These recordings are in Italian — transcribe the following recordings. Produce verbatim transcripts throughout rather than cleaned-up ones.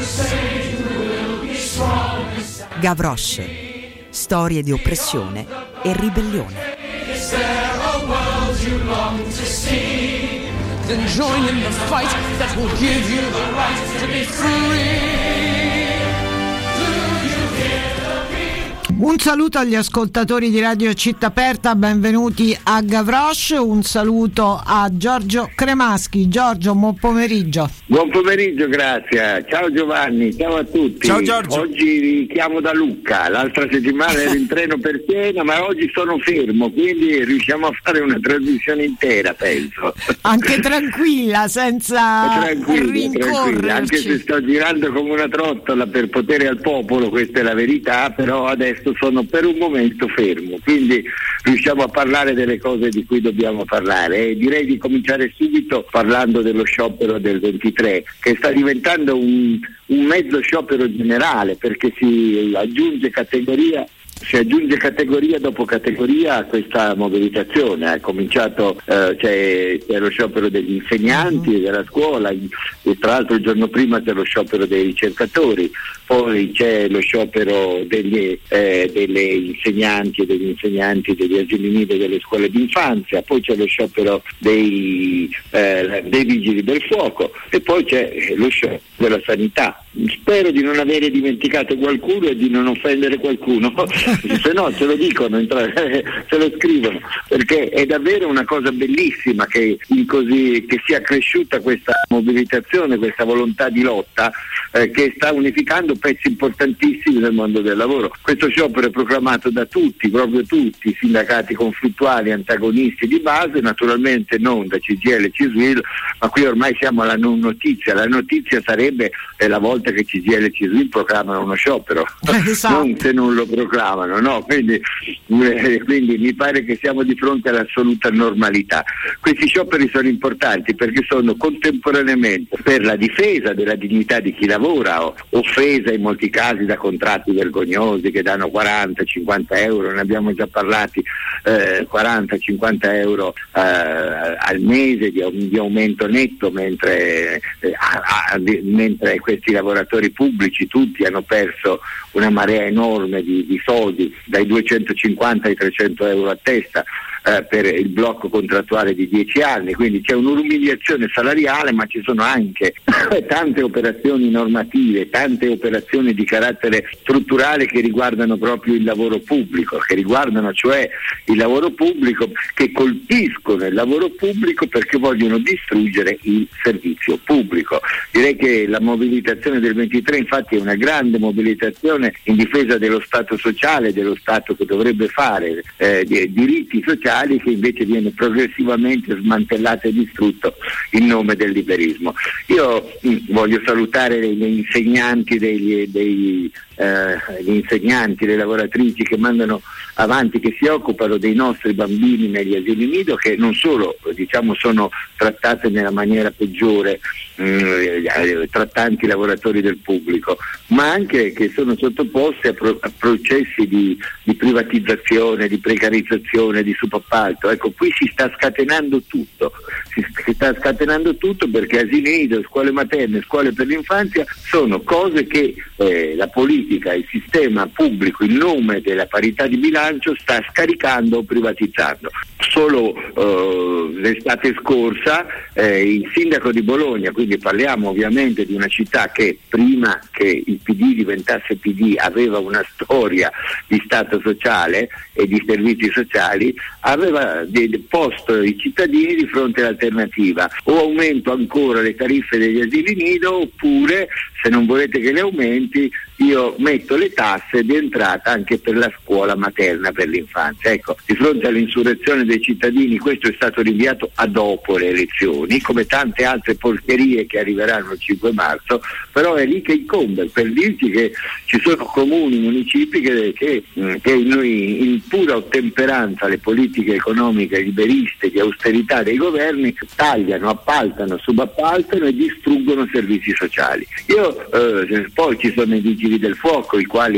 Gavroche, storie di oppressione e ribellione. Un saluto agli ascoltatori di Radio Città Aperta, benvenuti a Gavroche, un saluto a Giorgio Cremaschi. Giorgio, buon pomeriggio. Buon pomeriggio, grazie. Ciao Giovanni, ciao a tutti. Ciao Giorgio. Oggi vi chiamo da Lucca, l'altra settimana ero in treno per Siena, ma oggi sono fermo, quindi riusciamo a fare una trasmissione intera, penso. Anche tranquilla, senza tranquilla, tranquilla, anche se sto girando come una trottola per potere al popolo, questa è la verità, però adesso sono per un momento fermo, quindi riusciamo a parlare delle cose di cui dobbiamo parlare e direi di cominciare subito parlando dello sciopero del ventitré, che sta diventando un, un mezzo sciopero generale, perché si aggiunge categoria si aggiunge categoria dopo categoria a questa mobilitazione. È cominciato, eh, c'è, c'è lo sciopero degli insegnanti della scuola, e tra l'altro il giorno prima c'è lo sciopero dei ricercatori, poi c'è lo sciopero degli, eh, delle insegnanti e degli insegnanti degli asili nido delle scuole d'infanzia, poi c'è lo sciopero dei, eh, dei vigili del fuoco e poi c'è lo sciopero della sanità. Spero di non avere dimenticato qualcuno e di non offendere qualcuno, se no ce lo dicono, ce lo scrivono, perché è davvero una cosa bellissima che, in così, che sia cresciuta questa mobilitazione, questa volontà di lotta eh, che sta unificando pezzi importantissimi del mondo del lavoro. Questo sciopero è proclamato da tutti, proprio tutti, sindacati conflittuali, antagonisti di base, naturalmente non da C G I L e C S W I L, ma qui ormai siamo alla non notizia. La notizia sarebbe eh, la volta che C G I L e C S W I L proclamano uno sciopero, esatto. Non se non lo proclamano, no? Quindi, eh, quindi mi pare che siamo di fronte all'assoluta normalità. Questi scioperi sono importanti perché sono contemporaneamente per la difesa della dignità di chi lavora, o, offesa in molti casi da contratti vergognosi che danno quaranta cinquanta euro, ne abbiamo già parlati, eh, quaranta cinquanta euro eh, al mese di, di aumento netto, mentre, eh, a, a, di, mentre questi lavoratori pubblici tutti hanno perso una marea enorme di, di soldi, dai duecentocinquanta ai trecento euro a testa eh, per il blocco contrattuale di dieci anni, quindi c'è un'umiliazione salariale, ma ci sono anche tante operazioni normative, tante operazioni di carattere strutturale che riguardano proprio il lavoro pubblico, che riguardano cioè il lavoro pubblico, che colpiscono il lavoro pubblico perché vogliono distruggere il servizio pubblico. Direi che la mobilitazione del ventitré infatti è una grande mobilitazione in difesa dello Stato sociale, dello Stato che dovrebbe fare eh, diritti sociali, che invece viene progressivamente smantellato e distrutto in nome del liberismo. Io mh, voglio salutare le insegnanti degli, dei, eh, gli insegnanti, le lavoratrici che mandano avanti, che si occupano dei nostri bambini negli asili nido, che non solo diciamo sono trattate nella maniera peggiore mh, tra tanti lavoratori del pubblico, ma anche che sono sottoposti a, pro- a processi di, di privatizzazione, di precarizzazione, di subappalto. Ecco, qui si sta scatenando tutto, si, si sta scatenando tutto perché asili nido, scuole materne, scuole per l'infanzia sono cose che eh, la politica, il sistema pubblico, in nome della parità di bilancio, sta scaricando o privatizzando. Solo eh, l'estate scorsa eh, il sindaco di Bologna, quindi parliamo ovviamente di una città che prima che il P D diventasse P D aveva una storia di Stato sociale e di servizi sociali, aveva posto i cittadini di fronte all'alternativa: o aumento ancora le tariffe degli asili nido, oppure, se non volete che le aumenti, io metto le tasse di entrata anche per la scuola materna per l'infanzia. Ecco, di fronte all'insurrezione dei cittadini questo è stato rinviato a dopo le elezioni, come tante altre porcherie che arriveranno il cinque marzo, però è lì che incombe per dirci che ci sono comuni, municipi che, che, che noi, in pura ottemperanza alle politiche economiche liberiste di austerità dei governi, tagliano, appaltano, subappaltano e distruggono servizi sociali. Io eh, poi ci sono i vigili del fuoco, i quali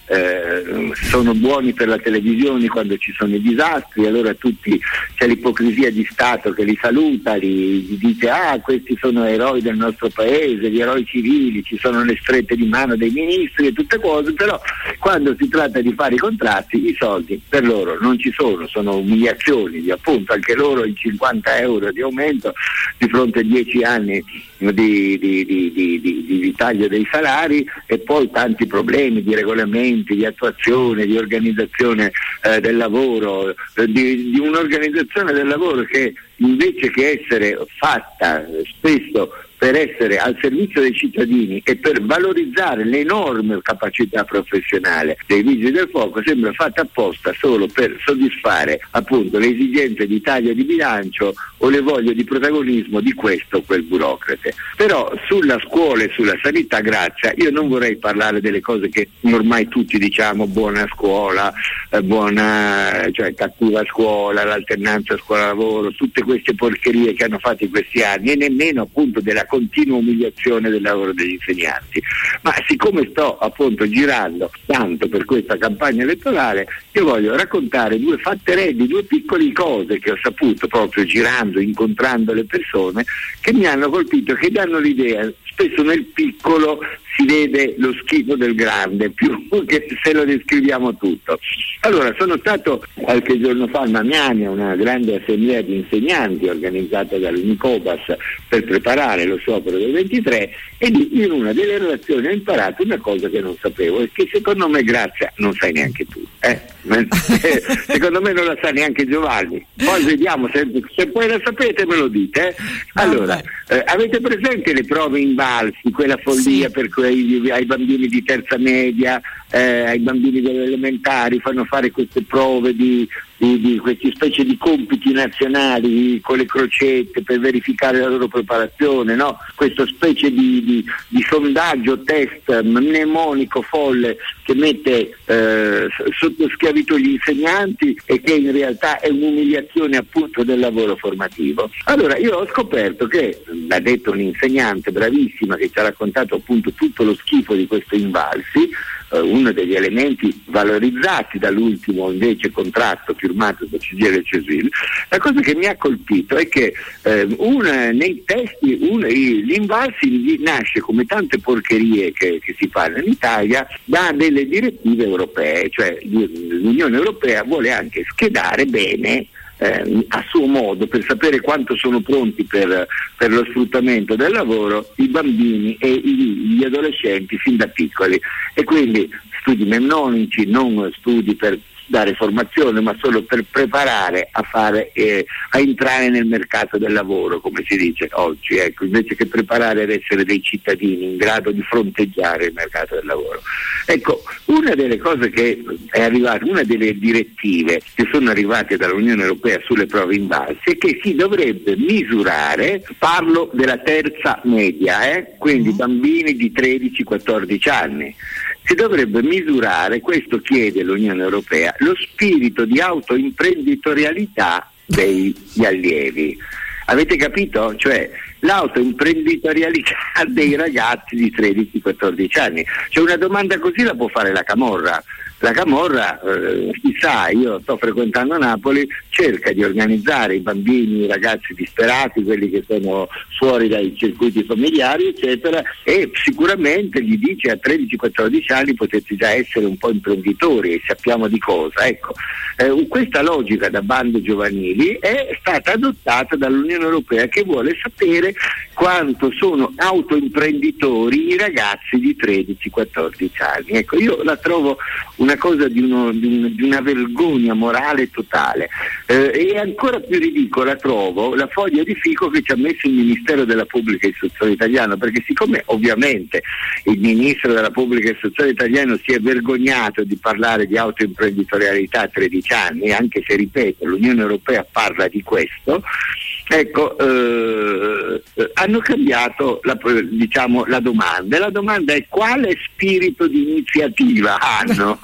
eh, sono buoni per la televisione quando ci sono i disastri, allora tutti c'è l'ipocrisia di Stato che li saluta, li, gli dice ah questi sono eroi del nostro paese, gli eroi civili, ci sono le strette di mano dei ministri e tutte cose, però quando si tratta di fare i contratti i soldi per loro non ci sono, sono umiliazioni, di, appunto anche loro i cinquanta euro di aumento di fronte a dieci anni di, di, di, di, di, di, di taglio dei salari e poi tanti problemi di regolamenti, di attuazione, di organizzazione eh, del lavoro, eh, di, di un'organizzazione del lavoro che invece che essere fatta spesso per essere al servizio dei cittadini e per valorizzare l'enorme capacità professionale dei vigili del fuoco, sembra fatta apposta solo per soddisfare appunto le esigenze di taglia di bilancio o le voglie di protagonismo di questo o quel burocrate. Però sulla scuola e sulla sanità, grazia, io non vorrei parlare delle cose che ormai tutti diciamo, buona scuola, eh, buona, cioè cattiva scuola, l'alternanza scuola-lavoro, tutte queste porcherie che hanno fatto in questi anni, e nemmeno appunto della continua umiliazione del lavoro degli insegnanti. Ma siccome sto appunto girando tanto per questa campagna elettorale, io voglio raccontare due fatterelli, due piccole cose che ho saputo proprio girando, incontrando le persone, che mi hanno colpito, che danno l'idea, spesso nel piccolo si vede lo schifo del grande, più che se lo descriviamo tutto. Allora, sono stato qualche giorno fa a Mamiania, una grande assemblea di insegnanti organizzata dall'Unicobas per preparare lo sciopero del ventitré, e lì in una delle relazioni ho imparato una cosa che non sapevo e che secondo me, Grazia, non sai neanche tu. Eh? Secondo me non la sa neanche Giovanni. Poi vediamo se, se poi la sapete, me lo dite. Eh? Allora, eh, avete presente le prove invalsi, quella follia sì. per cui ai, ai bambini di terza media, eh, ai bambini delle elementari fanno fare queste prove di, di, di queste specie di compiti nazionali con le crocette per verificare la loro preparazione, no? Questa specie di, di, di sondaggio test mnemonico folle che mette eh, sotto schiavitù gli insegnanti e che in realtà è un'umiliazione appunto del lavoro formativo. Allora io ho scoperto che, l'ha detto un'insegnante bravissima che ci ha raccontato appunto tutto lo schifo di questo invalsi, eh, uno degli elementi valorizzati dall'ultimo invece contratto firmato da C G I L e CESIL, la cosa che mi ha colpito è che eh, una, nei testi una, l'invalsi nasce, come tante porcherie che, che si fanno in Italia, da delle direttive europee, cioè l'Unione Europea vuole anche schedare bene Eh, a suo modo, per sapere quanto sono pronti per, per lo sfruttamento del lavoro i bambini e i, gli adolescenti fin da piccoli, e quindi studi mnemonici, non studi per dare formazione ma solo per preparare a fare eh, a entrare nel mercato del lavoro, come si dice oggi, ecco, invece che preparare ad essere dei cittadini in grado di fronteggiare il mercato del lavoro. Ecco, una delle cose che è arrivata, una delle direttive che sono arrivate dall'Unione Europea sulle prove invalsi è che si dovrebbe misurare, parlo della terza media, eh, quindi bambini di tredici quattordici anni, si dovrebbe misurare, questo chiede l'Unione Europea, lo spirito di autoimprenditorialità degli allievi. Avete capito? Cioè l'autoimprenditorialità dei ragazzi di tredici quattordici anni. Cioè una domanda così la può fare la Camorra. La Camorra, eh, chissà, io sto frequentando Napoli, cerca di organizzare i bambini, i ragazzi disperati, quelli che sono fuori dai circuiti familiari, eccetera, e sicuramente gli dice a tredici quattordici anni potete già essere un po' imprenditori e sappiamo di cosa. Ecco, eh, questa logica da bande giovanili è stata adottata dall'Unione Europea, che vuole sapere quanto sono autoimprenditori i ragazzi di tredici quattordici anni. Ecco, io la trovo una cosa di, uno, di, un, di una vergogna morale totale, eh, e ancora più ridicola trovo la foglia di fico che ci ha messo il Ministero della Pubblica Istruzione italiano, perché siccome ovviamente il Ministro della Pubblica Istruzione italiano si è vergognato di parlare di autoimprenditorialità a tredici anni, anche se ripeto l'Unione Europea parla di questo, ecco, eh, hanno cambiato la, diciamo, la domanda. La domanda è: quale spirito di iniziativa hanno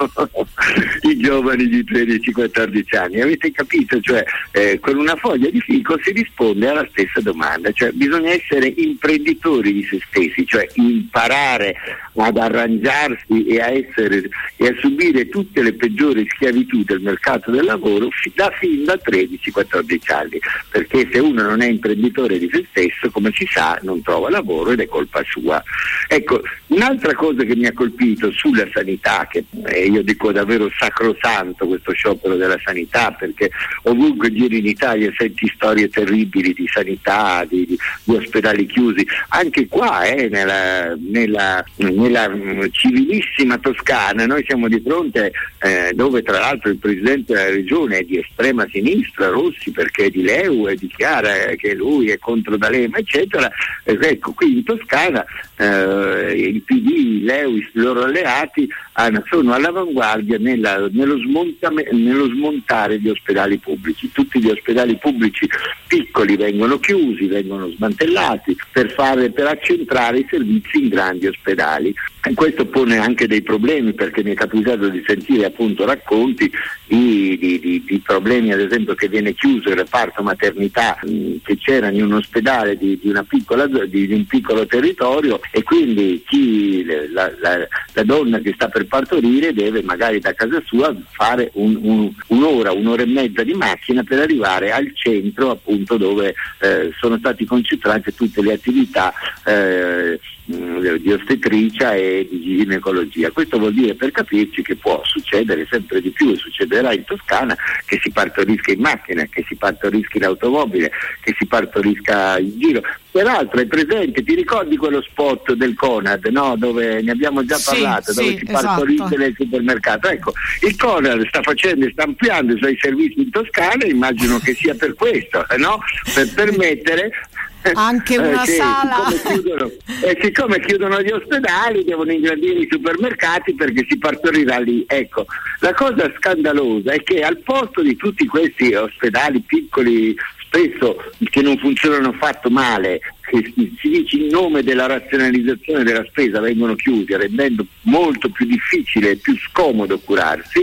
i giovani di tredici quattordici anni? Avete capito? Cioè, eh, con una foglia di fico si risponde alla stessa domanda, cioè bisogna essere imprenditori di se stessi, cioè imparare ad arrangiarsi e a essere e a subire tutte le peggiori schiavitù del mercato del lavoro da fin da tredici quattordici anni, perché se uno non è imprenditore di se stesso, come si sa, non trova lavoro ed è colpa sua. Ecco, un'altra cosa che mi ha colpito sulla sanità, che eh, io dico davvero sacrosanto questo sciopero della sanità, perché ovunque giri in Italia senti storie terribili di sanità, di, di, di ospedali chiusi, anche qua eh, nella, nella, nella civilissima Toscana noi siamo di fronte eh, dove tra l'altro il presidente della regione è di estrema sinistra, Rossi, perché è di Leu e dichiara che lui è contro D'Alema eccetera. Eh, ecco, qui in Toscana eh, il P D, Leu, i loro alleati hanno, sono all'avanguardia nella, nello, smontame, nello smontare gli ospedali pubblici. Tutti gli ospedali pubblici piccoli vengono chiusi, vengono smantellati per fare, per accentrare i servizi in grandi ospedali. E questo pone anche dei problemi, perché mi è capitato di sentire appunto racconti di, di, di, di problemi, ad esempio che viene chiuso il reparto maternità mh, che c'era in un ospedale di, di, una piccola, di, di un piccolo territorio, e quindi chi, la, la, la donna che sta per partorire deve magari da casa sua fare un, un, un'ora, un'ora e mezza di macchina per arrivare al centro appunto dove eh, sono stati concentrate tutte le attività eh, di ostetricia e di ginecologia. Questo vuol dire, per capirci, che può succedere sempre di più, e succederà in Toscana, che si partorisca in macchina, che si partorisca in automobile, che si partorisca in giro. Peraltro è presente, ti ricordi quello spot del Conad, no? Dove ne abbiamo già parlato, sì, dove sì, si partorisce esatto. nel supermercato. Ecco, il Conad sta facendo e sta ampliando i suoi servizi in Toscana, immagino che sia per questo, no? Per permettere anche una eh, sala siccome chiudono, eh, siccome chiudono gli ospedali devono ingrandire i supermercati perché si partorirà lì. Ecco, la cosa scandalosa è che al posto di tutti questi ospedali piccoli, spesso che non funzionano affatto male, che si dice in nome della razionalizzazione della spesa, vengono chiusi, rendendo molto più difficile e più scomodo curarsi,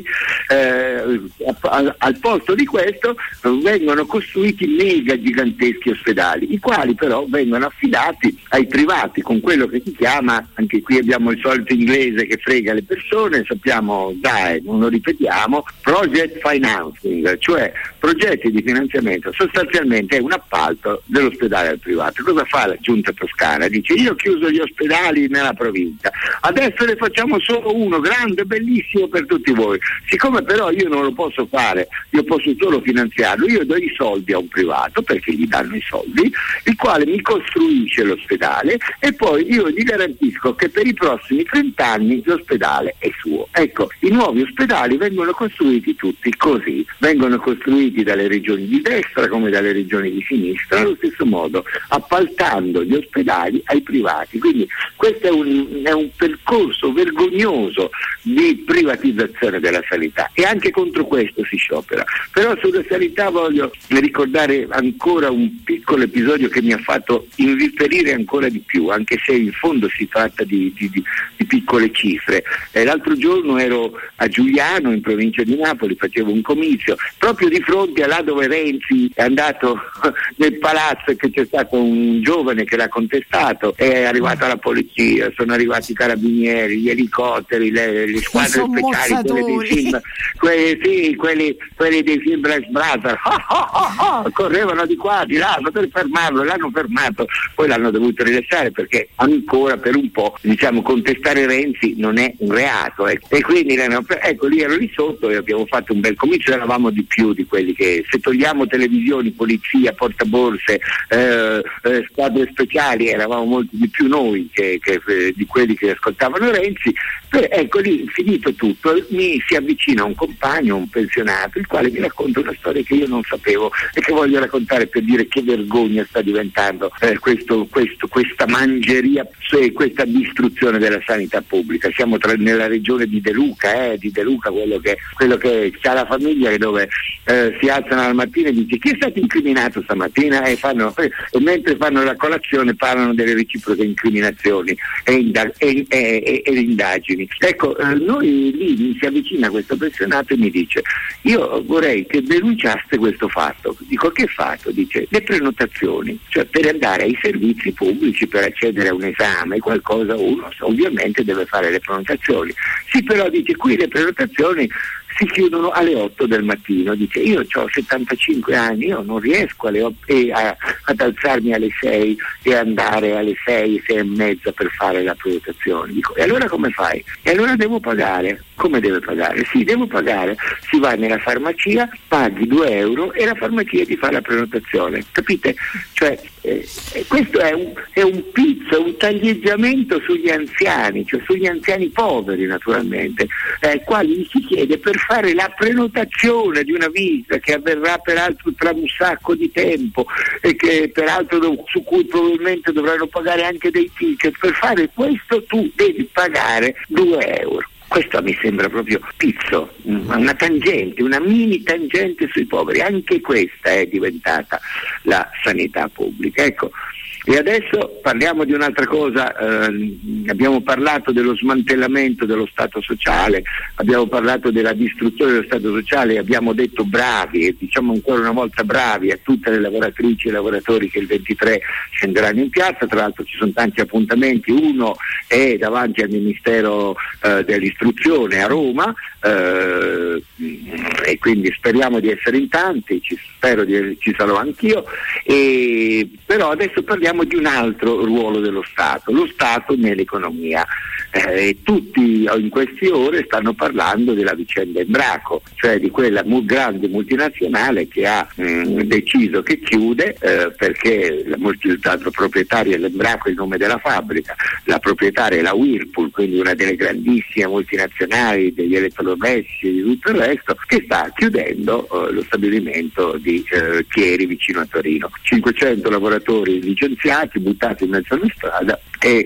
eh, al, al posto di questo vengono costruiti mega giganteschi ospedali, i quali però vengono affidati ai privati con quello che si chiama, anche qui abbiamo il solito inglese che frega le persone, sappiamo già, non lo ripetiamo, project financing, cioè progetti di finanziamento. Sostanzialmente è un appalto dell'ospedale al privato. Cosa fa la giunta toscana? Dice: io ho chiuso gli ospedali nella provincia, adesso ne facciamo solo uno grande, bellissimo per tutti voi. Siccome però io non lo posso fare, io posso solo finanziarlo, io do i soldi a un privato, perché gli danno i soldi, il quale mi costruisce l'ospedale, e poi io gli garantisco che per i prossimi trenta anni l'ospedale è suo. Ecco, i nuovi ospedali vengono costruiti tutti così, vengono costruiti dalle regioni di destra come dalle regioni di sinistra, allo stesso modo, appaltando gli ospedali ai privati. Quindi questo è un, è un percorso vergognoso di privatizzazione della sanità, e anche contro questo si sciopera. Però sulla sanità voglio ricordare ancora un piccolo episodio che mi ha fatto inviperire ancora di più, anche se in fondo si tratta di, di, di, di piccole cifre. Eh, l'altro giorno ero a Giuliano, in provincia di Napoli, facevo un comizio proprio di fronte a là dove Renzi è andato nel palazzo e che c'è stato un giovane che l'ha contestato, è arrivata la polizia, sono arrivati i carabinieri, gli elicotteri, le, le squadre speciali, quelle dei film, quelli, sì, quelli, quelli dei film Black Brothers, oh, oh, oh, oh, correvano di qua, di là per fermarlo, l'hanno fermato, poi l'hanno dovuto rilasciare perché ancora per un po', diciamo, contestare Renzi non è un reato, ecco. E quindi ecco, lì ero lì sotto e abbiamo fatto un bel comizio, eravamo di più di quelli che, se togliamo televisioni, polizia, portaborse, eh, eh, squadre speciali, eravamo molti di più noi che, che eh, di quelli che ascoltavano Renzi. Beh, ecco, lì finito tutto mi si avvicina un compagno, un pensionato, il quale mi racconta una storia che io non sapevo e che voglio raccontare per dire che vergogna sta diventando eh, questo, questo, questa mangeria, eh, questa distruzione della sanità pubblica. Siamo tra, nella regione di De Luca, eh, di De Luca, quello che, quello che c'ha la famiglia dove eh, si alzano al mattino e dice: chi è stato incriminato stamattina? E, fanno, e mentre fanno la alla colazione parlano delle reciproche incriminazioni e, indag- e, e, e indagini. Ecco, eh, noi lì mi si avvicina questo pensionato e mi dice: io vorrei che denunciaste questo fatto. Dico: che fatto? Dice: le prenotazioni, cioè per andare ai servizi pubblici, per accedere a un esame, qualcosa uno ovviamente deve fare le prenotazioni. Sì, però dice, qui le prenotazioni si chiudono alle otto del mattino. Dice: io ho settantacinque anni, io non riesco alle otto, eh, a, ad alzarmi alle sei e andare alle sei, sei e mezza per fare la prenotazione. Dico: e allora come fai? E allora devo pagare. Come deve pagare? Sì, devo pagare. Si va nella farmacia, paghi due euro e la farmacia ti fa la prenotazione. Capite? Cioè, eh, questo è un, è un pizzo, un taglieggiamento sugli anziani, cioè sugli anziani poveri naturalmente, eh, quali gli si chiede per fare la prenotazione di una visita che avverrà peraltro tra un sacco di tempo e che peraltro do, su cui probabilmente dovranno pagare anche dei ticket. Per fare questo tu devi pagare due euro. Questo mi sembra proprio pizzo, una tangente, una mini tangente sui poveri. Anche questa è diventata la sanità pubblica. Ecco. E adesso parliamo di un'altra cosa, eh, abbiamo parlato dello smantellamento dello Stato sociale, abbiamo parlato della distruzione dello Stato sociale, abbiamo detto bravi, e diciamo ancora una volta bravi a tutte le lavoratrici e lavoratori che il ventitré scenderanno in piazza. Tra l'altro ci sono tanti appuntamenti, uno è davanti al Ministero eh, dell'Istruzione a Roma, eh, e quindi speriamo di essere in tanti, ci, spero di ci sarò anch'io, e, però adesso parliamo di un altro ruolo dello Stato, lo Stato nell'economia. Eh, tutti in queste ore stanno parlando della vicenda Embraco, cioè di quella mu- grande multinazionale che ha mh, deciso che chiude eh, perché la, la proprietaria dell'Embraco è il nome della fabbrica, la proprietaria è la Whirlpool, quindi una delle grandissime multinazionali degli elettrodomestici e di tutto il resto, che sta chiudendo eh, lo stabilimento di eh, Chieri vicino a Torino. cinquecento lavoratori licenziati, buttati in mezzo alla strada e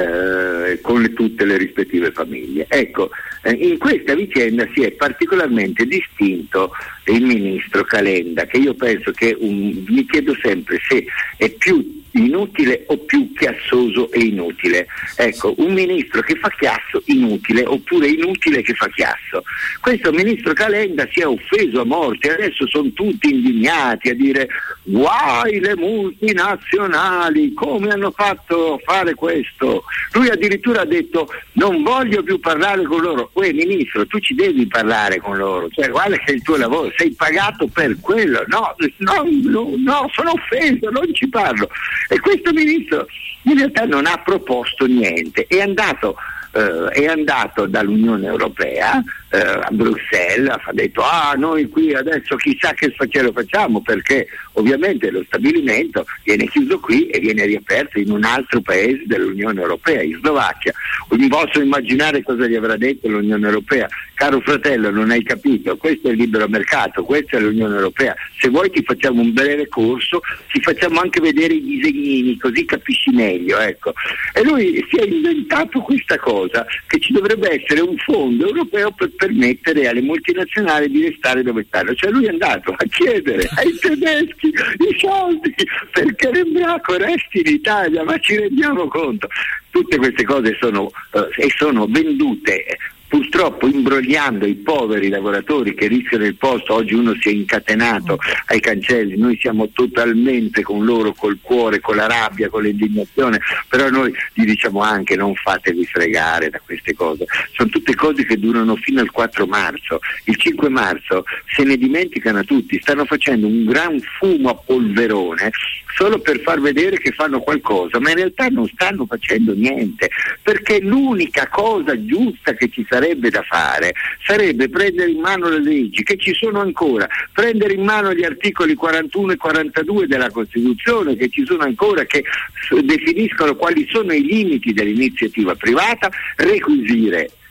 eh, con le, tutte le rispettive famiglie. Ecco, eh, in questa vicenda si è particolarmente distinto il ministro Calenda, che io penso che un, mi chiedo sempre se è più inutile o più chiassoso e inutile. Ecco, un ministro che fa chiasso inutile oppure inutile che fa chiasso. Questo ministro Calenda si è offeso a morte, adesso sono tutti indignati a dire: guai le multinazionali, come hanno fatto fare questo? Lui addirittura ha detto: non voglio più parlare con loro. Uè ministro, tu ci devi parlare con loro, cioè guarda che è il tuo lavoro, sei pagato per quello. No, no, no, no, sono offeso, non ci parlo. E questo ministro in realtà non ha proposto niente, è andato Uh, è andato dall'Unione Europea uh, a Bruxelles, ha detto: ah, noi qui adesso chissà che lo facciamo, perché ovviamente lo stabilimento viene chiuso qui e viene riaperto in un altro paese dell'Unione Europea, in Slovacchia. Non posso immaginare cosa gli avrà detto l'Unione Europea: caro fratello, non hai capito, questo è il libero mercato, questa è l'Unione Europea, se vuoi ti facciamo un breve corso, ti facciamo anche vedere i disegnini così capisci meglio, ecco. E lui si è inventato questa cosa, che ci dovrebbe essere un fondo europeo per permettere alle multinazionali di restare dove stanno. Cioè lui è andato a chiedere ai tedeschi i soldi perché l'Embraco resti in Italia, ma ci rendiamo conto? Tutte queste cose sono, eh, e sono vendute purtroppo imbrogliando i poveri lavoratori che rischiano il posto. Oggi uno si è incatenato ai cancelli, noi siamo totalmente con loro, col cuore, con la rabbia, con l'indignazione, però noi gli diciamo anche: non fatevi fregare da queste cose, sono tutte cose che durano fino al quattro marzo. Il cinque marzo se ne dimenticano tutti, stanno facendo un gran fumo a polverone solo per far vedere che fanno qualcosa, ma in realtà non stanno facendo niente, perché l'unica cosa giusta che ci sarebbe da fare sarebbe prendere in mano le leggi, che ci sono ancora, prendere in mano gli articoli quarantuno e quarantadue della Costituzione, che ci sono ancora, che definiscono quali sono i limiti dell'iniziativa privata, requisire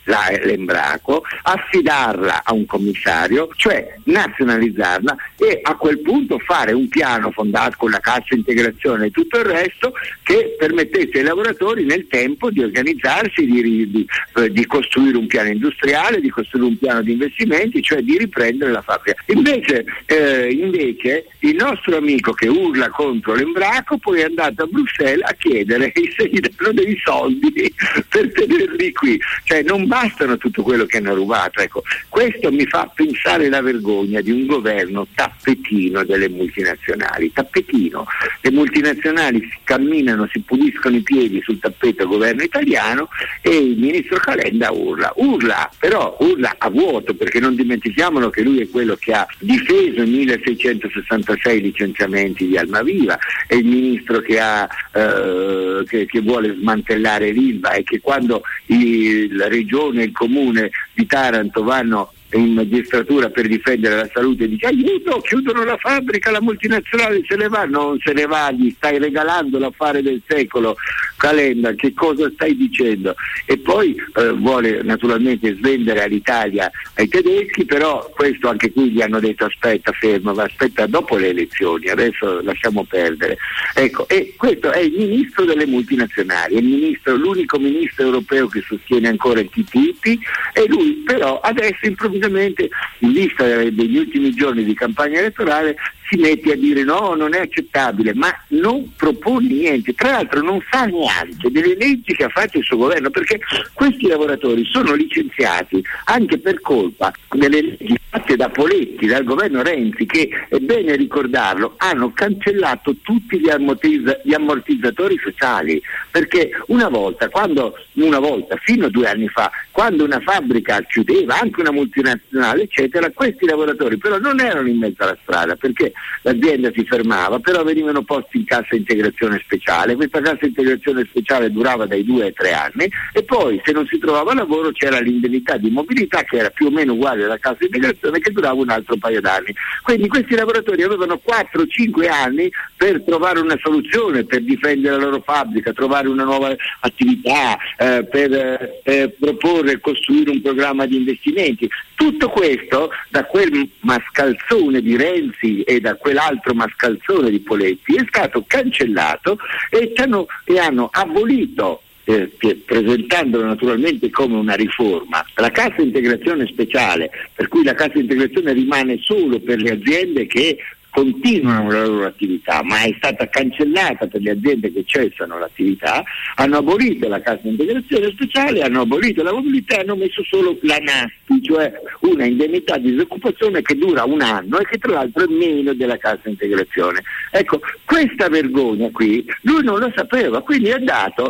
la, l'Embraco, affidarla a un commissario, cioè nazionalizzarla e a quel punto fare un piano fondato con la cassa integrazione e tutto il resto che permettesse ai lavoratori nel tempo di organizzarsi, di, di, di costruire un piano industriale, di costruire un piano di investimenti, cioè di riprendere la fabbrica. Invece, eh, invece il nostro amico che urla contro l'Embraco poi è andato a Bruxelles a chiedere se gli danno dei soldi per tenerli qui, cioè non bastano tutto quello che hanno rubato. Ecco, questo mi fa pensare la vergogna di un governo tappetino delle multinazionali, tappetino. Le multinazionali si camminano, si puliscono i piedi sul tappeto governo italiano e il ministro Calenda urla, urla, però urla a vuoto, perché non dimentichiamolo che lui è quello che ha difeso i milleseicentosessantasei licenziamenti di Almaviva, è il ministro che ha eh, che, che vuole smantellare l'Ilva e che quando i, la regione e il comune di Taranto vanno in magistratura per difendere la salute dice aiuto, chiudono la fabbrica, la multinazionale se ne va, non se ne va, gli stai regalando l'affare del secolo. Calenda, che cosa stai dicendo? E poi eh, vuole naturalmente svendere all'Italia ai tedeschi, però questo anche qui gli hanno detto aspetta, fermo, ma aspetta dopo le elezioni, adesso lasciamo perdere. Ecco, e questo è il ministro delle multinazionali, è il ministro, l'unico ministro europeo che sostiene ancora il T T I P e lui però adesso improvvisamente, in vista degli ultimi giorni di campagna elettorale, si mette a dire no, non è accettabile, ma non propone niente, tra l'altro non sa neanche delle leggi che ha fatto il suo governo, perché questi lavoratori sono licenziati anche per colpa delle leggi fatte da Poletti, dal governo Renzi, che è bene ricordarlo, hanno cancellato tutti gli, ammortizz- gli ammortizzatori sociali, perché una volta, quando una volta, fino a due anni fa, quando una fabbrica chiudeva, anche una multinazionale eccetera, questi lavoratori però non erano in mezzo alla strada, perché l'azienda si fermava, però venivano posti in cassa integrazione speciale. Questa cassa integrazione speciale durava dai due ai tre anni e poi se non si trovava lavoro c'era l'indennità di mobilità che era più o meno uguale alla cassa integrazione, che durava un altro paio d'anni. Quindi questi lavoratori avevano quattro cinque anni per trovare una soluzione, per difendere la loro fabbrica, trovare una nuova attività, eh, per eh, proporre e costruire un programma di investimenti. Tutto questo da quel mascalzone di Renzi e da quell'altro mascalzone di Poletti è stato cancellato e hanno, e hanno abolito, eh, presentandolo naturalmente come una riforma, la cassa integrazione speciale, per cui la cassa integrazione rimane solo per le aziende che continuano la loro attività, ma è stata cancellata per le aziende che cessano l'attività. Hanno abolito la cassa integrazione speciale, hanno abolito la mobilità e hanno messo solo la NASPI, cioè una indennità di disoccupazione che dura un anno e che tra l'altro è meno della cassa integrazione. Ecco, questa vergogna qui lui non lo sapeva, quindi è dato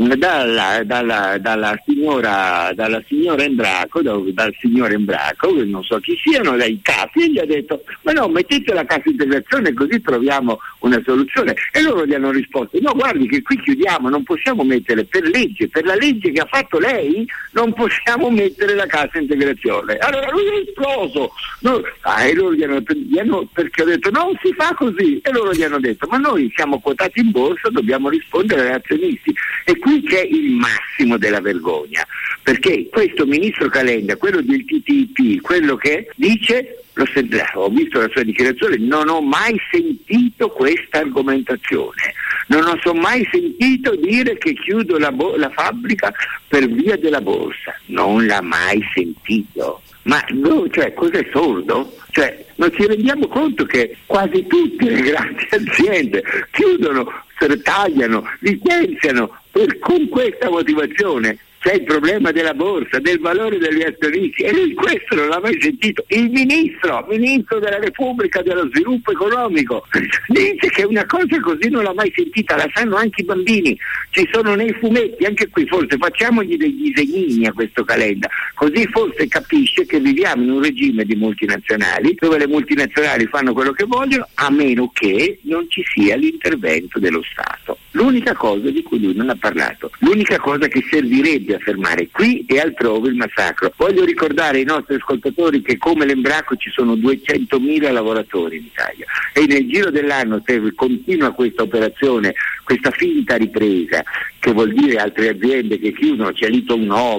dalla, dalla, dalla signora dalla signora Embraco, dal, dal signore Embraco, che non so chi siano, dai capi, e gli ha detto ma no, mettete la cassa integrazione così troviamo una soluzione, e loro gli hanno risposto no, guardi che qui chiudiamo, non possiamo mettere per legge, per la legge che ha fatto lei non possiamo mettere la cassa integrazione. Allora lui è esploso, no, ah, e loro gli hanno, gli hanno perché ha detto non si fa così, e loro gli hanno detto ma noi siamo quotati in borsa, dobbiamo rispondere agli azionisti. E qui c'è il massimo della vergogna, perché questo ministro Calenda, quello del T T I P, quello che dice, Lo ho visto la sua dichiarazione, non ho mai sentito questa argomentazione, non ho so mai sentito dire che chiudo la, bo- la fabbrica per via della borsa, non l'ha mai sentito. Ma no, cioè, cos'è sordo? Cioè, non ci rendiamo conto che quasi tutte le grandi aziende chiudono, tagliano, licenziano per, con questa motivazione. C'è il problema della borsa, del valore degli azionisti, e lui questo non l'ha mai sentito. Il ministro, ministro della Repubblica dello Sviluppo Economico, dice che una cosa così non l'ha mai sentita, la sanno anche i bambini, ci sono nei fumetti, anche qui forse facciamogli dei disegnini a questo Calenda, così forse capisce che viviamo in un regime di multinazionali, dove le multinazionali fanno quello che vogliono, a meno che non ci sia l'intervento dello Stato. L'unica cosa di cui lui non ha parlato, l'unica cosa che servirebbe a fermare qui e altrove il massacro. Voglio ricordare ai nostri ascoltatori che come l'Embraco ci sono duecentomila lavoratori in Italia e nel giro dell'anno, se continua questa operazione, questa finta ripresa, che vuol dire altre aziende che chiudono, c'è Litonova,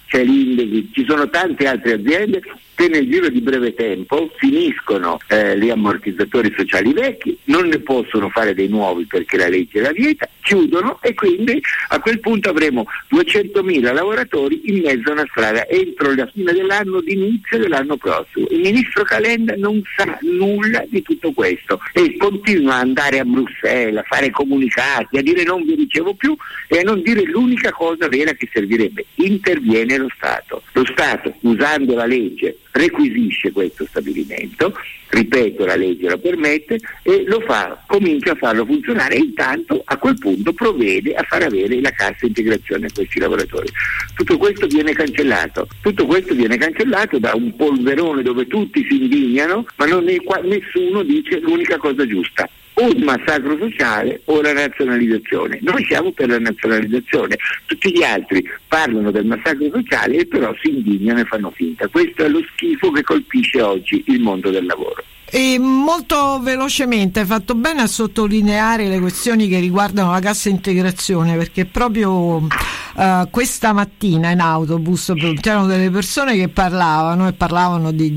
c'è l'Indesit, ci sono tante altre aziende che nel giro di breve tempo finiscono eh, gli ammortizzatori sociali vecchi, non ne possono fare dei nuovi perché la legge la vieta, chiudono e quindi a quel punto avremo duecentomila lavoratori in mezzo a una strada entro la fine dell'anno, d'inizio dell'anno prossimo. Il ministro Calenda non sa nulla di tutto questo e continua a andare a Bruxelles, a fare comunicati, a dire non vi ricevo più e a non dire l'unica cosa vera che servirebbe: interviene lo Stato. Lo Stato, usando la legge, requisisce questo stabilimento, ripeto, la legge lo permette e lo fa, comincia a farlo funzionare e intanto a quel punto provvede a far avere la cassa integrazione a questi lavoratori. Tutto questo viene cancellato, tutto questo viene cancellato da un polverone dove tutti si indignano, ma non è qua, nessuno dice l'unica cosa giusta: o il massacro sociale o la nazionalizzazione. Noi siamo per la nazionalizzazione, tutti gli altri parlano del massacro sociale e però si indignano e fanno finta. Questo è lo schifo che colpisce oggi il mondo del lavoro. E molto velocemente, hai fatto bene a sottolineare le questioni che riguardano la cassa integrazione, perché proprio uh, questa mattina in autobus c'erano delle persone che parlavano e parlavano di,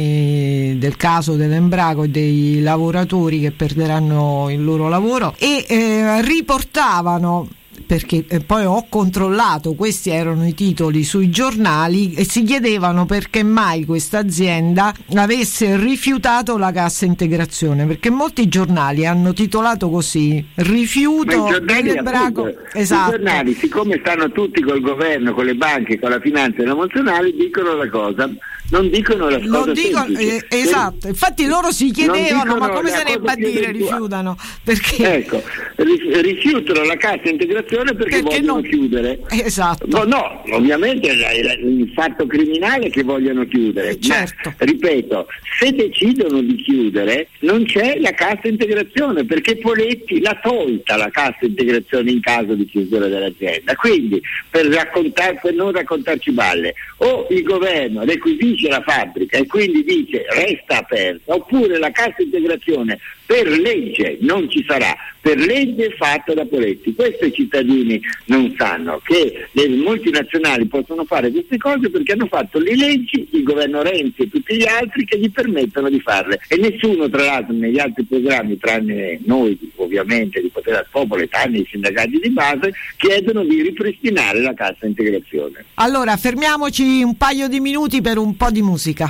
di, del caso dell'Embraco e dei lavoratori che perderanno il loro lavoro e eh, riportavano, perché eh, poi ho controllato, questi erano i titoli sui giornali e si chiedevano perché mai questa azienda avesse rifiutato la cassa integrazione, perché molti giornali hanno titolato così: rifiuto dell'Embraco. Esatto. I giornali, siccome stanno tutti col governo, con le banche, con la finanza internazionale, dicono la cosa, non dicono la cosa non dicono, eh, esatto, infatti loro si chiedevano ma come se ne va a dire rifiutano, perché ecco, rifiutano la cassa integrazione perché, perché vogliono non... chiudere. Esatto. No, no, ovviamente è il fatto criminale che vogliono chiudere, certo. Ma ripeto, se decidono di chiudere non c'è la cassa integrazione, perché Poletti l'ha tolta la cassa integrazione in caso di chiusura dell'azienda. Quindi per, raccontar, per non raccontarci balle, o il governo requisisce la fabbrica e quindi dice resta aperta, oppure la cassa integrazione per legge non ci sarà, per legge fatta da Poletti. Questo i cittadini non sanno, che le multinazionali possono fare queste cose perché hanno fatto le leggi, il governo Renzi e tutti gli altri, che gli permettono di farle, e nessuno tra l'altro negli altri programmi, tranne noi ovviamente di Potere al Popolo e tranne i sindacati di base, chiedono di ripristinare la cassa integrazione. Allora fermiamoci un paio di minuti per un po' di musica.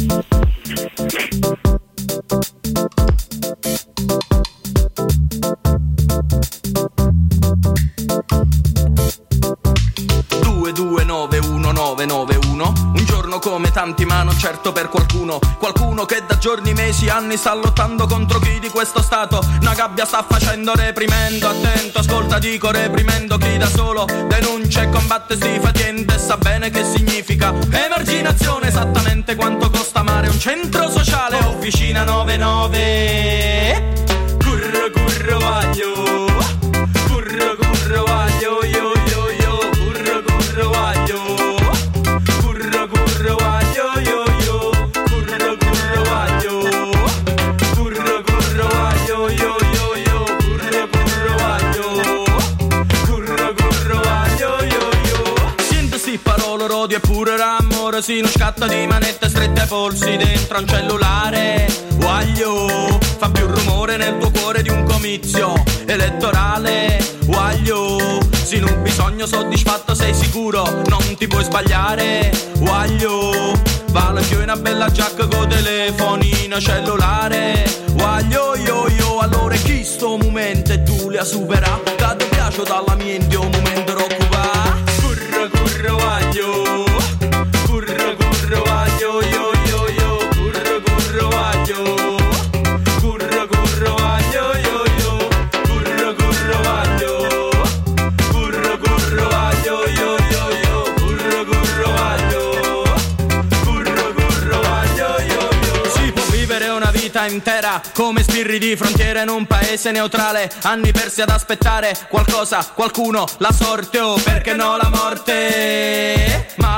due due nove uno nove nove uno, un giorno come tanti ma non certo per qualcuno, qualcuno che da giorni, mesi, anni sta lottando contro chi di questo stato una gabbia sta facendo, reprimendo, attento, ascolta, dico reprimendo chi da solo denuncia e combatte sti fatiente e sa bene che significa emarginazione, esattamente quanto costa amare un centro sociale, officina novantanove, curro curro vaglio, curro curro vaglio, io io io, curro curro vaglio, curro curro vaglio, io io, curro curro vaglio, curro curro vaglio, io io io, curro curro vaglio, curro curro vaglio, io io. Sento sti parole, rodio e pure l'amore, si non scatta di manette strette ai polsi dentro un cellulare, guaglio, fa più rumore nel tuo cuore di un comizio elettorale, guaglio, se non bisogno soddisfatto sei sicuro, non ti puoi sbagliare, guaglio, vale più una bella giacca con telefonina cellulare, guaglio, io io, allora chi sto momento e tu li ha superato, da te piace dalla mia in un momento occupa, curro curro guaglio, curro curro guaglio, io io io, curro curro guaglio, curro curro guaglio, io io, curro curro guaglio, curro curro guaglio, io io io, curro curro guaglio, curro curro guaglio, io io. Si può vivere una vita intera come sbirri di frontiera in un paese neutrale, anni persi ad aspettare qualcosa, qualcuno, la sorte o perché no la morte, ma la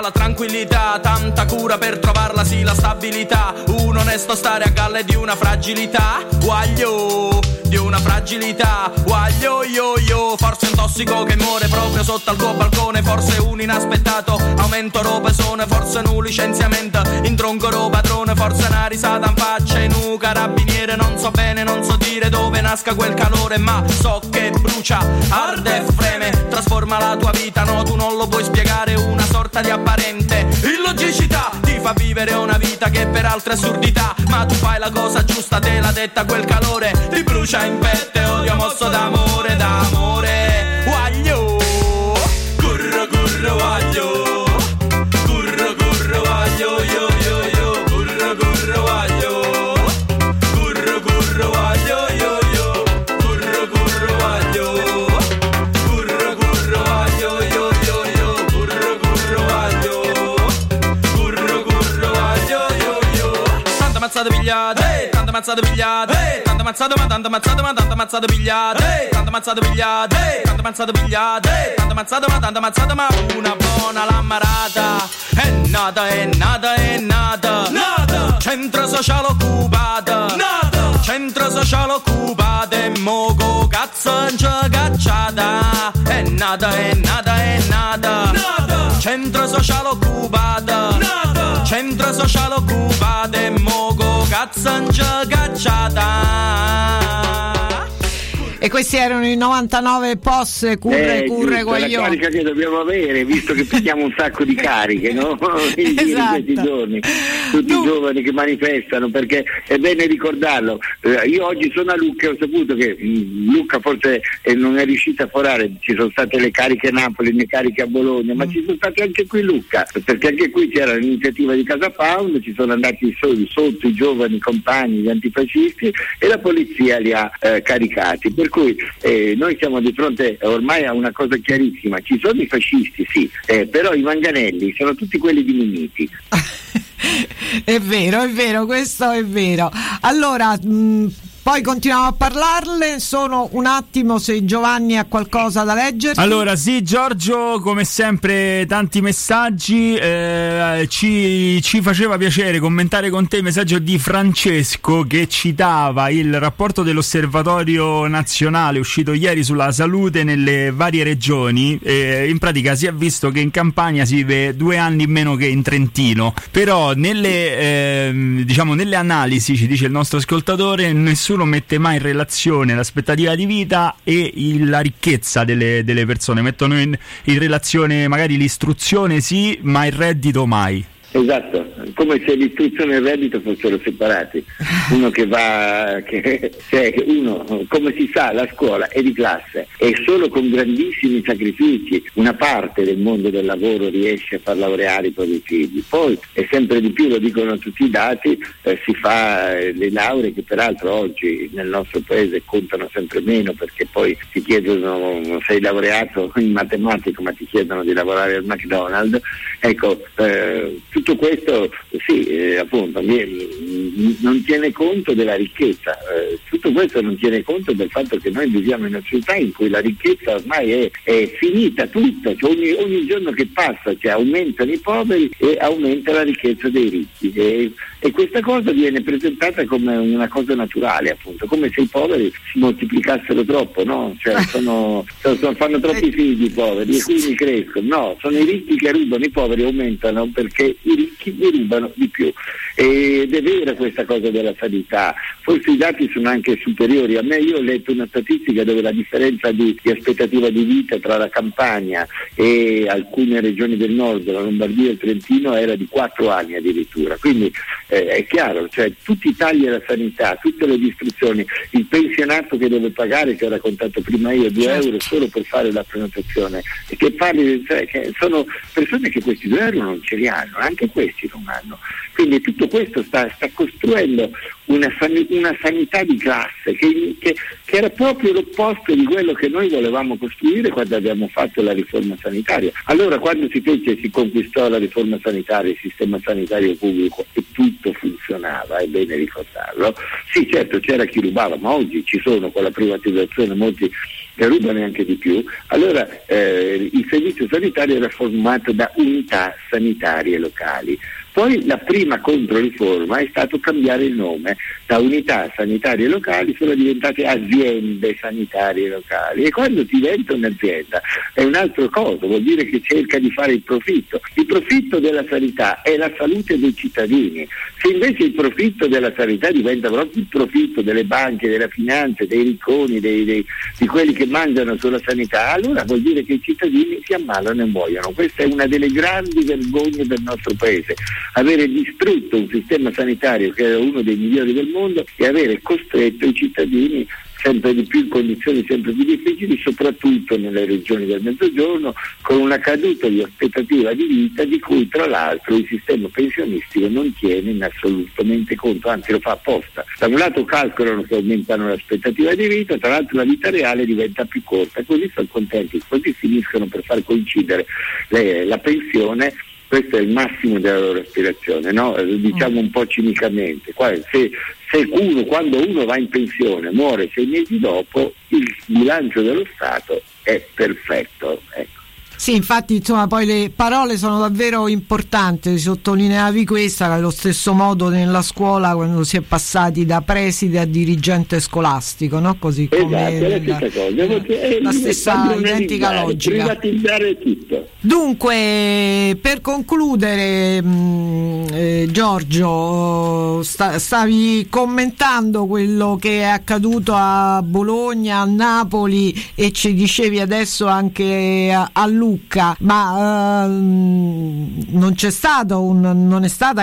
la tranquillità, tanta cura per trovarla sì la stabilità, un onesto stare a galle di una fragilità, guaglio, di una fragilità, guaglio yo yo, forse un tossico che muore proprio sotto al tuo balcone, forse un inaspettato aumento robesone, forse un licenziamento in tronco ro padrone, forse una risata in faccia in un carabiniere, non so bene, non so dire dove nasca quel calore, ma so che brucia, arde e freme, trasforma la tua vita, no tu non lo puoi spiegare, una sorta di apparente illogicità, ti fa vivere una vita che per altre assurdità, ma tu fai la cosa giusta, te l'ha detta quel calore, ti brucia in pette, odio mosso d'amore, d'amore, guaglio, curro curro guaglio, curro curro guaglio, yo yo yo, curro curro guaglio, curro curro guaglio, yo yo, curro curro guaglio, curro curro guaglio, yo yo yo, curro curro guaglio, curro curro guaglio, yo yo, tanta mazzata pigliata, tanta mazzata pigliata, tanta mazzata ma tanta mazzata ma tanta mazzata pigliata, tanta mazzata pigliata, tanta mazzata pigliata, tanta mazzata ma tanta mazzata ma una buona l'ammarata, è nata, è nata, è nata, nata, centro sociale occupata, nata, centro sociale occupata e moco cazzo in cacciata, è nata, è nata, è nata, nata, centro sociale occupata, nata, centro sociale occupata e moco cazzo in cacciata. E questi erano i novantanove posse curre eh, curre guaglione. La carica che dobbiamo avere, visto che pigliamo un sacco di cariche, no? In esatto. questi giorni, tutti no. i giovani che manifestano, perché è bene ricordarlo. Eh, io oggi sono a Lucca e ho saputo che mh, Lucca forse eh, non è riuscita a forare, ci sono state le cariche a Napoli, le cariche a Bologna, ma mm. ci sono state anche qui Lucca, perché anche qui c'era l'iniziativa di Casa Pound, ci sono andati sotto, sotto i giovani compagni, gli antifascisti, e la polizia li ha eh, caricati. Per cui eh, noi siamo di fronte ormai a una cosa chiarissima, ci sono i fascisti sì, eh, però i manganelli sono tutti quelli diminuiti. È vero, è vero, questo è vero. Allora mh, poi continuiamo a parlarle, sono un attimo se Giovanni ha qualcosa da leggere. Allora sì Giorgio, come sempre tanti messaggi, eh, ci, ci faceva piacere commentare con te il messaggio di Francesco che citava il rapporto dell'Osservatorio Nazionale uscito ieri sulla salute nelle varie regioni, eh, in pratica si è visto che in Campania si vive due anni meno che in Trentino, però nelle, eh, diciamo, nelle analisi, ci dice il nostro ascoltatore, nessuno mette mai in relazione l'aspettativa di vita e il, la ricchezza delle, delle persone, mettono in, in relazione magari l'istruzione sì, ma il reddito mai. Esatto, come se l'istruzione e il reddito fossero separati. Uno che va, che, cioè uno, come si sa, la scuola è di classe e solo con grandissimi sacrifici una parte del mondo del lavoro riesce a far laureare i propri figli. Poi, e sempre di più, lo dicono tutti i dati, eh, si fa eh, le lauree che peraltro oggi nel nostro paese contano sempre meno, perché poi ti chiedono, sei laureato in matematica ma ti chiedono di lavorare al McDonald's. Ecco, eh, tutto questo sì, eh, appunto non tiene conto della ricchezza, eh, tutto questo non tiene conto del fatto che noi viviamo in una società in cui la ricchezza ormai è, è finita tutta, cioè ogni, ogni giorno che passa cioè, aumentano i poveri e aumenta la ricchezza dei ricchi e, e questa cosa viene presentata come una cosa naturale, appunto, come se i poveri si moltiplicassero troppo, no? Cioè sono, sono, fanno troppi figli i poveri e quindi crescono. No, sono i ricchi che rubano, i poveri aumentano perché i ricchi ne rubano di più. Ed è vera questa cosa della sanità, forse i dati sono anche superiori. A me, io ho letto una statistica dove la differenza di, di aspettativa di vita tra la Campania e alcune regioni del nord, la Lombardia e il Trentino, era di quattro anni addirittura, quindi eh, è chiaro, cioè tutti i tagli alla sanità, tutte le distruzioni, il pensionato che deve pagare, che ho raccontato prima io, due euro solo per fare la prenotazione, e che parli, cioè, che sono persone che questi due euro non ce li hanno, anche questi non hanno. Quindi tutto questo sta, sta costruendo una, san- una sanità di classe che, che, che era proprio l'opposto di quello che noi volevamo costruire quando abbiamo fatto la riforma sanitaria. Allora, quando si fece, si conquistò la riforma sanitaria, il sistema sanitario pubblico, e tutto funzionava, è bene ricordarlo. Sì, certo, c'era chi rubava, ma oggi ci sono con la privatizzazione molti ne rubano anche di più. Allora eh, il servizio sanitario era formato da unità sanitarie locali. Poi la prima controriforma è stato cambiare il nome, da unità sanitarie locali sono diventate aziende sanitarie locali, e quando diventa un'azienda è un'altra cosa, vuol dire che cerca di fare il profitto. Il profitto della sanità è la salute dei cittadini. Se invece il profitto della sanità diventa proprio il profitto delle banche, della finanza, dei ricconi, dei, dei, di quelli che mangiano sulla sanità, allora vuol dire che i cittadini si ammalano e muoiono. Questa è una delle grandi vergogne del nostro paese, avere distrutto un sistema sanitario che era uno dei migliori del mondo e avere costretto i cittadini sempre di più in condizioni sempre più difficili, soprattutto nelle regioni del Mezzogiorno, con una caduta di aspettativa di vita di cui tra l'altro il sistema pensionistico non tiene in assolutamente conto, anzi lo fa apposta. Da un lato calcolano che aumentano l'aspettativa di vita, tra l'altro la vita reale diventa più corta, così sono contenti, così finiscono per far coincidere le, la pensione. Questo è il massimo della loro aspirazione, no? Diciamo un po' cinicamente. Se, se uno, quando uno va in pensione, muore sei mesi dopo, il bilancio dello Stato è perfetto. Ecco. Sì, infatti, insomma, poi le parole sono davvero importanti, sottolineavi questa, allo stesso modo nella scuola quando si è passati da preside a dirigente scolastico, no? Così come esatto, è la stessa cosa, è la stessa identica logica. Privatizzare tutto. Dunque, per concludere, mh, eh, Giorgio, sta, stavi commentando quello che è accaduto a Bologna, a Napoli, e ci dicevi adesso anche a, a Lucca, ma uh, non c'è stato un, non è stata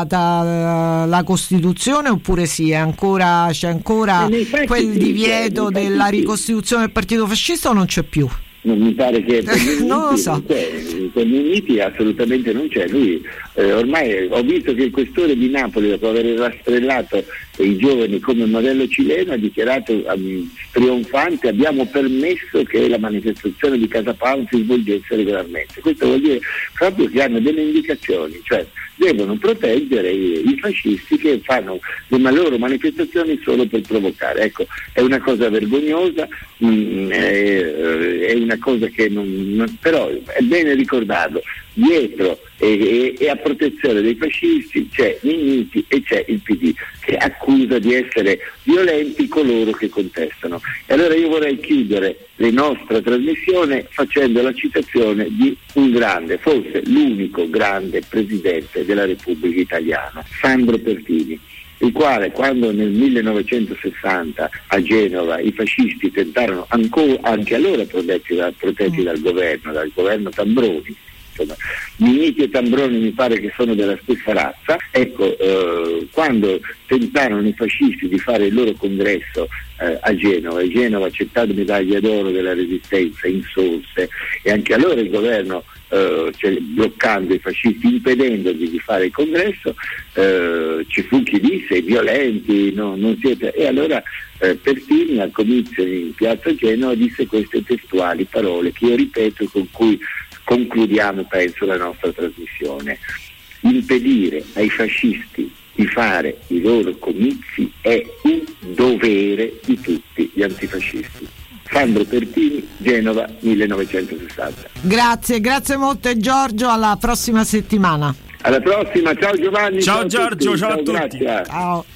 cambiata uh, la Costituzione, oppure sì, è ancora, c'è ancora quel divieto della ricostituzione del partito fascista, o non c'è più? Non mi pare che per non lo so. Per Minniti assolutamente non c'è. Lui eh, ormai ho visto che il questore di Napoli, dopo aver rastrellato i giovani come modello cileno, ha dichiarato um, trionfante: abbiamo permesso che la manifestazione di Casa Pound si svolgesse regolarmente. Questo vuol dire proprio che hanno delle indicazioni, cioè devono proteggere i, i fascisti che fanno le loro manifestazioni solo per provocare. Ecco, è una cosa vergognosa, mh, è, è una cosa che non, non però è bene ricordarlo, dietro e, e, e a protezione dei fascisti c'è Minniti e c'è il P D, che accusa di essere violenti coloro che contestano. E allora io vorrei chiudere la nostra trasmissione facendo la citazione di un grande, forse l'unico grande presidente della Repubblica Italiana, Sandro Pertini, il quale, quando nel millenovecentosessanta a Genova i fascisti tentarono ancora, anche allora protetti, da, protetti dal governo, dal governo Tambroni, insomma, Minniti e Tambroni mi pare che sono della stessa razza, ecco, eh, quando tentarono i fascisti di fare il loro congresso eh, a Genova, e Genova accettò la medaglia d'oro della Resistenza, insorse, e anche allora il governo, Uh, cioè, bloccando i fascisti, impedendogli di fare il congresso, uh, ci fu chi disse: violenti, no, non siete. E allora uh, Pertini al comizio in piazza Genova disse queste testuali parole che io ripeto e con cui concludiamo, penso, la nostra trasmissione: impedire ai fascisti di fare i loro comizi è un dovere di tutti gli antifascisti. Sandro Pertini, Genova, millenovecentosessanta. Grazie, grazie molto Giorgio, alla prossima settimana. Alla prossima, ciao Giovanni. Ciao, ciao Giorgio, tutti. ciao a ciao, tutti. Grazie. Ciao.